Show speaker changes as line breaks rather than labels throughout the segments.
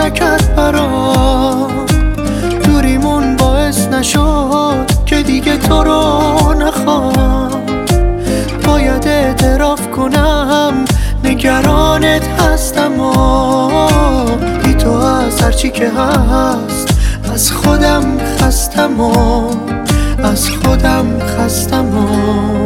نکرد برام. دوریمون باعث نشد که دیگه تو رو نخوام. باید اعتراف کنم نگرانت هستم و بی تو از هرچی که هست از خودم خستم و از خودم خستم و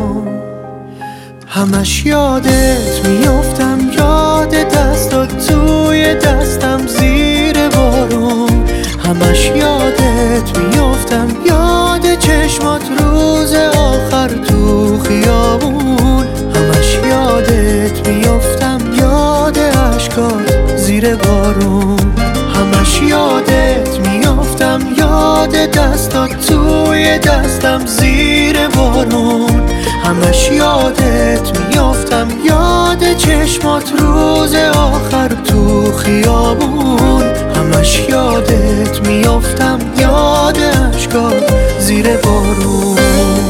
همش یادت میافتم، یاد دستات توی دستم زیر بارون. همش یادت میافتم، یاد چشمات روز آخر تو خیابون. همش یادت میافتم، یاد عشقات زیر بارون. همش یادت میافتم، یاد دستات توی دستم زیر بارون. همش یادت میافتم، یاد چشمات روز آخر تو خیابون. همش یادت میافتم، یاد عشقات زیر بارون.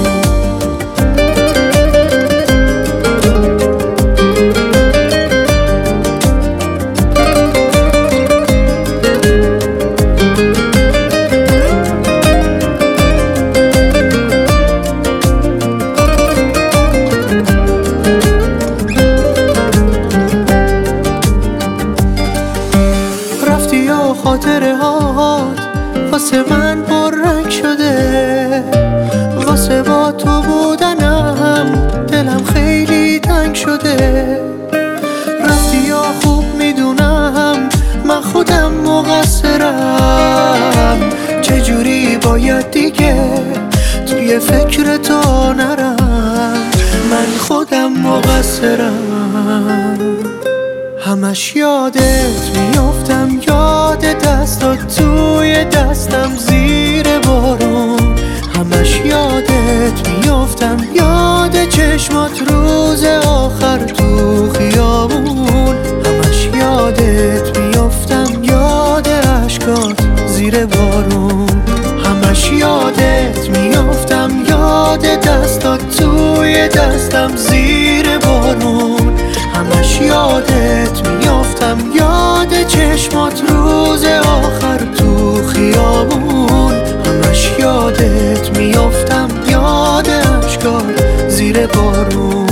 خاطره هات واسه من پررنگ شده، واسه با تو بودنم دلم خیلی تنگ شده. رفتی یا خوب میدونم من خودم مقصرم، چجوری باید دیگه توی فکر تو نرم، من خودم مقصرم. همش یادت میافتم، یاد دستات توی دستم زیر بارون. همش یادت میافتم، یاد چشمات روز آخر تو خیابون. همش یادت میافتم، یاد عشقات زیر بارون. همش یادت میافتم، یاد دستات توی دستم زیر بارون. همش یادت میافتم، یاد چشمات روز آخر تو خیابون. همش یادت میافتم، یاد عشقات زیر بارون.